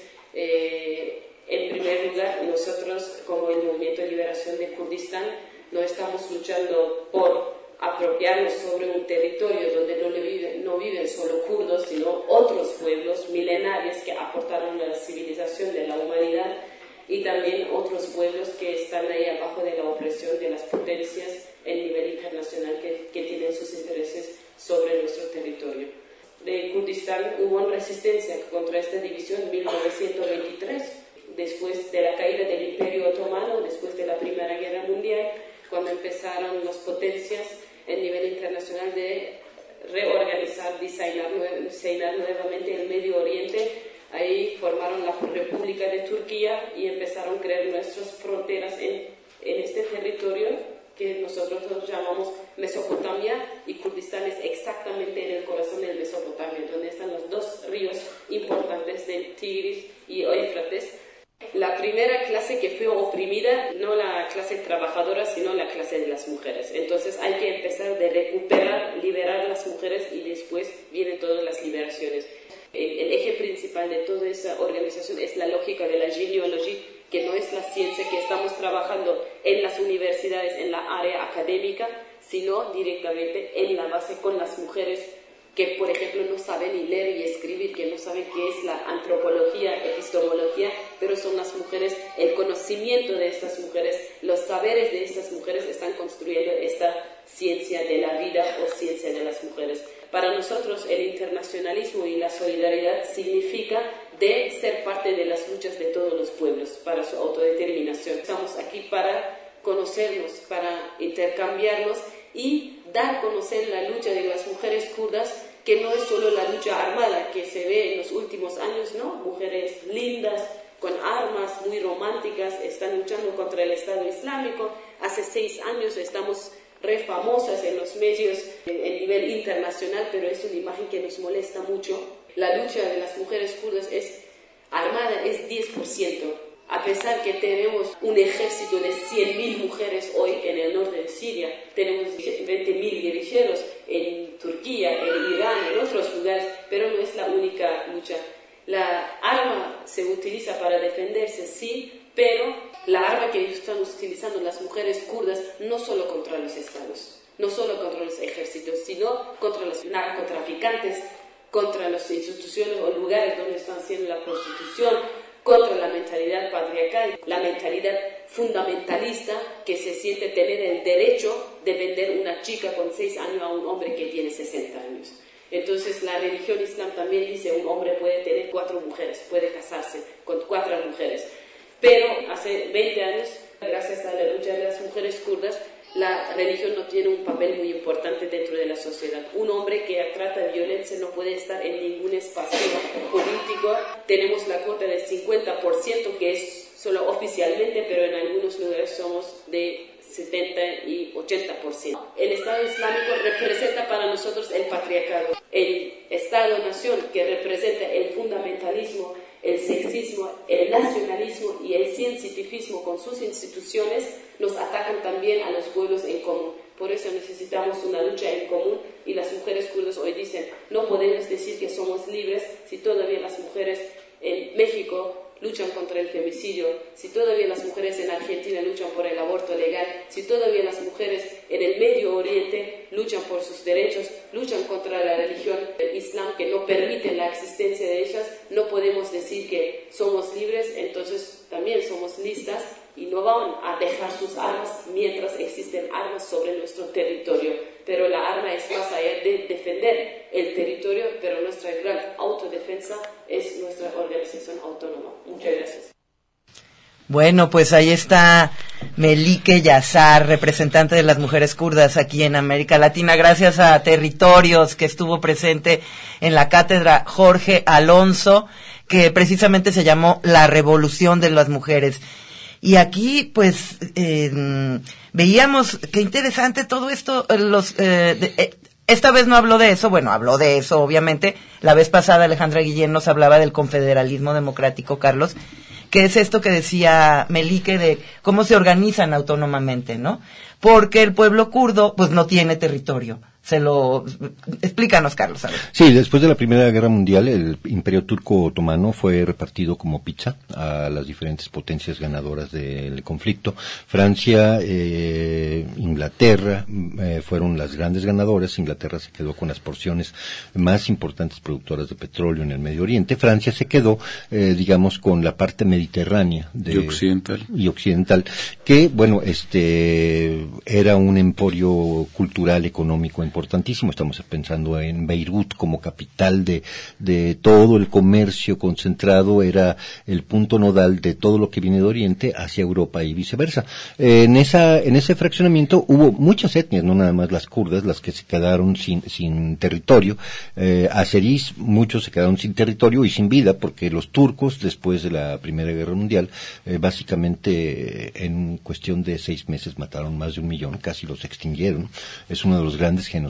eh, en primer lugar, nosotros como el Movimiento de Liberación de Kurdistán no estamos luchando por apropiarnos sobre un territorio donde no, le viven, no viven solo kurdos, sino otros pueblos milenarios que aportaron a la civilización de la humanidad y también otros pueblos que están ahí abajo de la opresión de las potencias en nivel internacional que, que tienen sus intereses sobre nuestro territorio. De Kurdistán hubo una resistencia contra esta división en mil novecientos veintitrés, después de la caída del Imperio Otomano, después de la Primera Guerra Mundial, cuando empezaron las potencias en nivel internacional de reorganizar, diseñar, diseñar nuevamente el Medio Oriente. Ahí formaron la República de Turquía y empezaron a crear nuestras fronteras en, en este territorio que nosotros llamamos Mesopotamia, y Kurdistán es exactamente en el corazón de Mesopotamia, donde están los dos ríos importantes del Tigris y Éufrates. La primera clase que fue oprimida, no la clase trabajadora, sino la clase de las mujeres. Entonces hay que empezar de recuperar, liberar a las mujeres y después vienen todas las liberaciones. El, el eje principal de toda esa organización es la lógica de la genealogía, que no es la ciencia que estamos trabajando en las universidades, en la área académica, sino directamente en la base con las mujeres que, por ejemplo, no saben ni leer y escribir, que no saben qué es la antropología, epistemología, pero son las mujeres, el conocimiento de estas mujeres, los saberes de estas mujeres están construyendo esta ciencia de la vida o ciencia de las mujeres. Para nosotros el internacionalismo y la solidaridad significa de ser parte de las luchas de todos los pueblos para su autodeterminación. Estamos aquí para conocernos, para intercambiarnos y dar a conocer la lucha de las mujeres kurdas, que no es solo la lucha armada que se ve en los últimos años, ¿no? Mujeres lindas, con armas, muy románticas, están luchando contra el Estado Islámico. Hace seis años estamos re famosas en los medios a nivel internacional, pero es una imagen que nos molesta mucho. La lucha de las mujeres kurdas es armada, es diez por ciento. A pesar que tenemos un ejército de cien mil mujeres hoy en el norte de Siria, tenemos veinte mil guerrilleros en Turquía, en Irán, en otros lugares, pero no es la única lucha. La arma se utiliza para defenderse, sí, pero la arma que están utilizando las mujeres kurdas no solo contra los estados, no solo contra los ejércitos, sino contra los narcotraficantes, contra las instituciones o lugares donde están haciendo la prostitución, contra la mentalidad patriarcal, la mentalidad fundamentalista que se siente tener el derecho de vender una chica con seis años a un hombre que tiene sesenta años. Entonces la religión islam también dice un hombre puede tener cuatro mujeres, puede casarse con cuatro mujeres. Pero hace veinte años, gracias a la lucha de las mujeres kurdas, la religión no tiene un papel muy importante dentro de la sociedad. Un hombre que trata de violencia no puede estar en ningún espacio político. Tenemos la cuota del cincuenta por ciento, que es solo oficialmente, pero en algunos lugares somos de setenta y ochenta por ciento. El Estado Islámico representa para nosotros el patriarcado. El Estado-nación, que representa el fundamentalismo, el sexismo, el nacionalismo y el cientificismo con sus instituciones, nos atacan también a los pueblos en común. Por eso necesitamos una lucha en común, y las mujeres kurdas hoy dicen, no podemos decir que somos libres si todavía las mujeres en México luchan contra el femicidio, si todavía las mujeres en Argentina luchan por el aborto legal, si todavía las mujeres en el Medio Oriente luchan por sus derechos, luchan contra la religión islam que no permite la existencia de ellas, no podemos decir que somos libres. Entonces también somos listas y no van a dejar sus armas mientras existen armas sobre nuestro territorio. Pero la arma es más allá de defender el territorio, pero nuestra gran autodefensa es nuestra organización autónoma. Muchas gracias. Bueno, pues ahí está Melike Yazar, representante de las mujeres kurdas aquí en América Latina. Gracias a Territorios, que estuvo presente en la cátedra Jorge Alonso, que precisamente se llamó La Revolución de las Mujeres. Y aquí, pues, eh, veíamos qué interesante todo esto. Los, eh, de, eh, esta vez no habló de eso, bueno, habló de eso, obviamente. La vez pasada Alejandra Guillén nos hablaba del confederalismo democrático, Carlos, que es esto que decía Melike de cómo se organizan autónomamente, ¿no? Porque el pueblo kurdo, pues, no tiene territorio. Se lo... Explícanos, Carlos, a ver. Sí, después de la Primera Guerra Mundial, el Imperio Turco Otomano fue repartido como pizza a las diferentes potencias ganadoras del conflicto. Francia, eh, Inglaterra eh, fueron las grandes ganadoras. Inglaterra se quedó con las porciones más importantes productoras de petróleo en el Medio Oriente. Francia se quedó, eh, digamos, con la parte mediterránea de, y occidental. Y occidental, que, bueno, este era un emporio cultural, económico, importantísimo. Estamos pensando en Beirut como capital de, de todo el comercio concentrado, era el punto nodal de todo lo que viene de Oriente hacia Europa y viceversa. Eh, en esa, en ese fraccionamiento hubo muchas etnias, no nada más las kurdas, las que se quedaron sin, sin territorio. Eh, azeríes, muchos se quedaron sin territorio y sin vida, porque los turcos, después de la Primera Guerra Mundial, eh, básicamente eh, en cuestión de seis meses mataron más de un millón, casi los extinguieron. Es uno de los grandes genocidios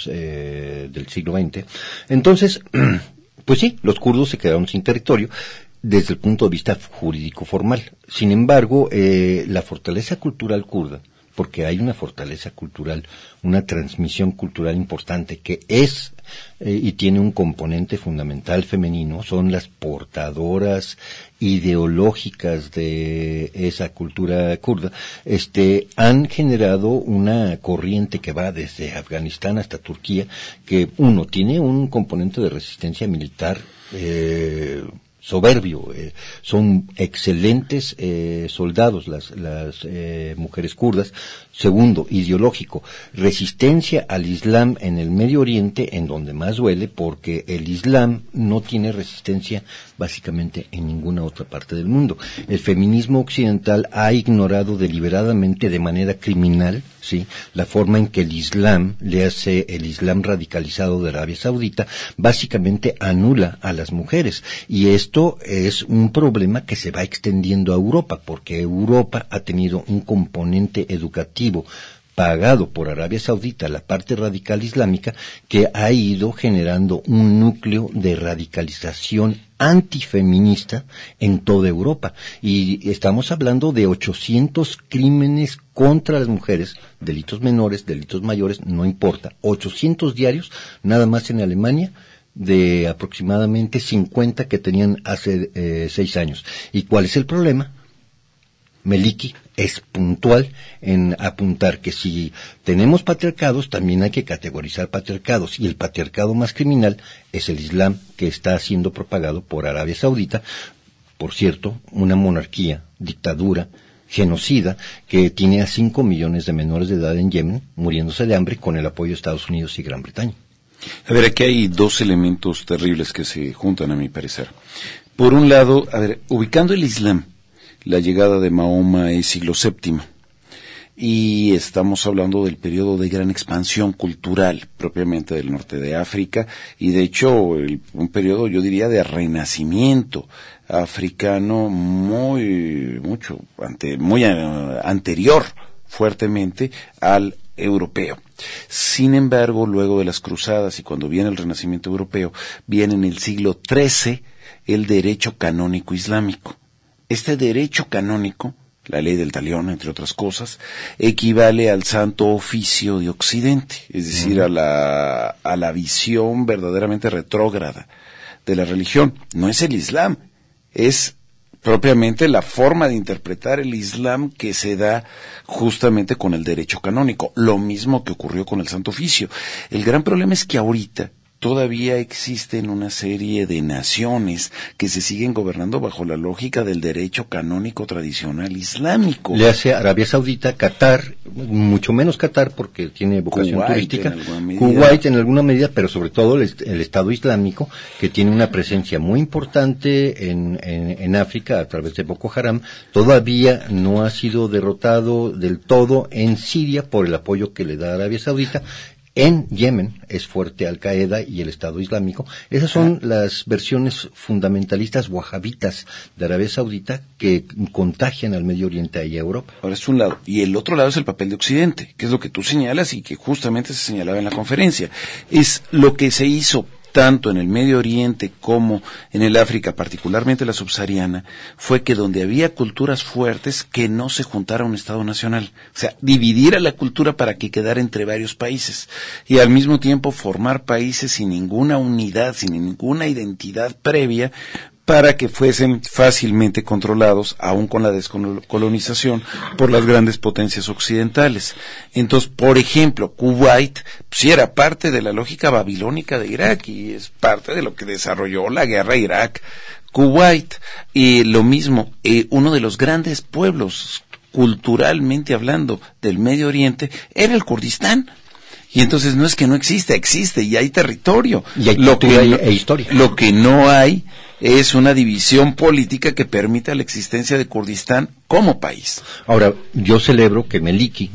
eh, del siglo veinte. Entonces, pues sí, los kurdos se quedaron sin territorio desde el punto de vista jurídico formal. Sin embargo, eh, la fortaleza cultural kurda, porque hay una fortaleza cultural, una transmisión cultural importante que es eh, y tiene un componente fundamental femenino, son las portadoras ideológicas de esa cultura kurda, este, han generado una corriente que va desde Afganistán hasta Turquía, que uno tiene un componente de resistencia militar eh, soberbio, eh, son excelentes eh, soldados las, las eh, mujeres kurdas. Segundo, ideológico, resistencia al Islam en el Medio Oriente, en donde más duele, porque el Islam no tiene resistencia básicamente en ninguna otra parte del mundo. El feminismo occidental ha ignorado deliberadamente, de manera criminal, sí, la forma en que el Islam, le hace el Islam radicalizado de Arabia Saudita, básicamente anula a las mujeres. Y esto es un problema que se va extendiendo a Europa, porque Europa ha tenido un componente educativo pagado por Arabia Saudita, la parte radical islámica, que ha ido generando un núcleo de radicalización antifeminista en toda Europa. Y estamos hablando de ochocientos crímenes contra las mujeres, delitos menores, delitos mayores, no importa, ochocientos diarios, nada más en Alemania, de aproximadamente cincuenta que tenían hace eh, seis años. ¿Y cuál es el problema? Meliki es puntual en apuntar que si tenemos patriarcados, también hay que categorizar patriarcados, y el patriarcado más criminal es el Islam, que está siendo propagado por Arabia Saudita, por cierto, una monarquía, dictadura, genocida, que tiene a cinco millones de menores de edad en Yemen, muriéndose de hambre, con el apoyo de Estados Unidos y Gran Bretaña. A ver, aquí hay dos elementos terribles que se juntan, a mi parecer. Por un lado, a ver, ubicando el Islam, la llegada de Mahoma es siglo séptimo, y estamos hablando del periodo de gran expansión cultural, propiamente del norte de África, y de hecho, el, un periodo, yo diría, de renacimiento africano muy, mucho, ante, muy uh, anterior, fuertemente, al europeo. Sin embargo, luego de las cruzadas y cuando viene el renacimiento europeo, viene en el siglo trece el derecho canónico islámico. Este derecho canónico, la ley del talión, entre otras cosas, equivale al santo oficio de Occidente, es decir, uh-huh. a la, a la visión verdaderamente retrógrada de la religión. No es el Islam, es propiamente la forma de interpretar el Islam que se da justamente con el derecho canónico, lo mismo que ocurrió con el santo oficio. El gran problema es que ahorita todavía existen una serie de naciones que se siguen gobernando bajo la lógica del derecho canónico tradicional islámico. Le hace Arabia Saudita, Qatar, mucho menos Qatar porque tiene vocación Kuwait, turística, en Kuwait en alguna medida, pero sobre todo el, el Estado Islámico, que tiene una presencia muy importante en, en, en África a través de Boko Haram, todavía no ha sido derrotado del todo en Siria por el apoyo que le da Arabia Saudita. En Yemen es fuerte Al-Qaeda y el Estado Islámico. Esas son las versiones fundamentalistas wahabitas de Arabia Saudita que contagian al Medio Oriente y a Europa. Ahora es un lado. Y el otro lado es el papel de Occidente, que es lo que tú señalas y que justamente se señalaba en la conferencia. Es lo que se hizo tanto en el Medio Oriente como en el África, particularmente la subsahariana, fue que donde había culturas fuertes, que no se juntara un Estado nacional. O sea, dividir a la cultura para que quedara entre varios países. Y al mismo tiempo formar países sin ninguna unidad, sin ninguna identidad previa, para que fuesen fácilmente controlados, aún con la descolonización, por las grandes potencias occidentales. Entonces, por ejemplo, Kuwait, sí era parte de la lógica babilónica de Irak, y es parte de lo que desarrolló la guerra Irak. Kuwait, y lo mismo, eh, uno de los grandes pueblos, culturalmente hablando, del Medio Oriente, era el Kurdistán. Y entonces no es que no exista, existe, y hay territorio. Y hay lo que cultura no, e historia. Lo que no hay es una división política que permita la existencia de Kurdistán como país. Ahora, yo celebro que Meliki,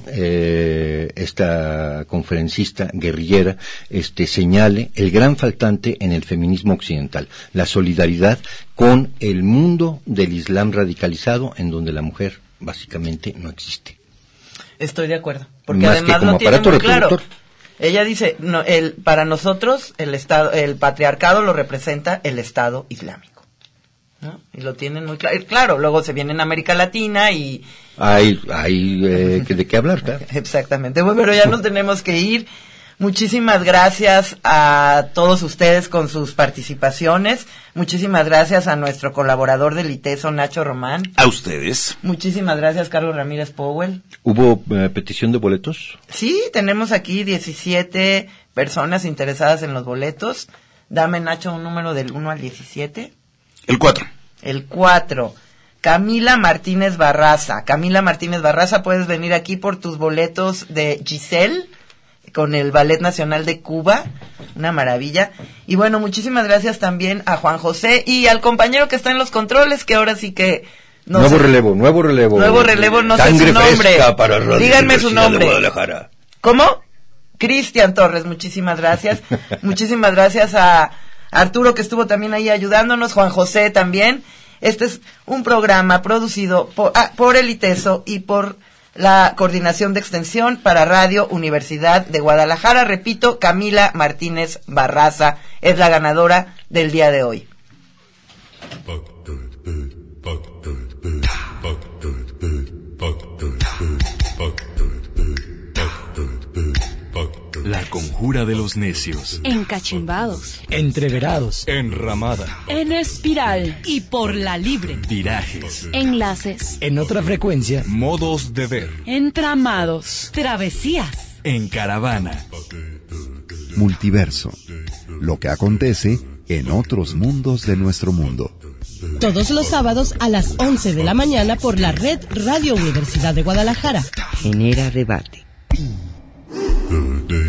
eh, esta conferencista guerrillera, este, señale el gran faltante en el feminismo occidental, la solidaridad con el mundo del Islam radicalizado, en donde la mujer básicamente no existe. Estoy de acuerdo, porque Más además que como lo tiene aparato muy claro. reproductor. Ella dice, no, el, para nosotros el estado, el patriarcado lo representa el Estado Islámico, ¿no? Y lo tienen muy claro. Claro, luego se viene en América Latina y Hay, hay eh, que de qué hablar, claro. Exactamente. Bueno, pero ya nos tenemos que ir. Muchísimas gracias a todos ustedes con sus participaciones. Muchísimas gracias a nuestro colaborador del ITESO, Nacho Román. A ustedes. Muchísimas gracias, Carlos Ramírez Powell. ¿Hubo eh, petición de boletos? Sí, tenemos aquí diecisiete personas interesadas en los boletos. Dame, Nacho, un número del uno al diecisiete. El cuatro. El cuatro. Camila Martínez Barraza. Camila Martínez Barraza, puedes venir aquí por tus boletos de Giselle, con el Ballet Nacional de Cuba, una maravilla. Y bueno, muchísimas gracias también a Juan José y al compañero que está en los controles, que ahora sí que... No nuevo sé, relevo, nuevo relevo. Nuevo relevo, no Sangre sé su nombre. fresca para Radio Díganme su Universidad nombre. de Guadalajara. ¿Cómo? Cristian Torres, muchísimas gracias. Muchísimas gracias a Arturo, que estuvo también ahí ayudándonos, Juan José también. Este es un programa producido por, ah, por el ITESO y por la Coordinación de Extensión para Radio Universidad de Guadalajara. Repito, Camila Martínez Barraza es la ganadora del día de hoy. La conjura de los necios. Encachimbados. Entreverados. Enramada. En espiral y por la libre. Virajes. Enlaces. En otra frecuencia. Modos de ver. Entramados. Travesías. En caravana. Multiverso. Lo que acontece en otros mundos de nuestro mundo. Todos los sábados a las once de la mañana por la red Radio Universidad de Guadalajara. Genera debate. Uh, uh.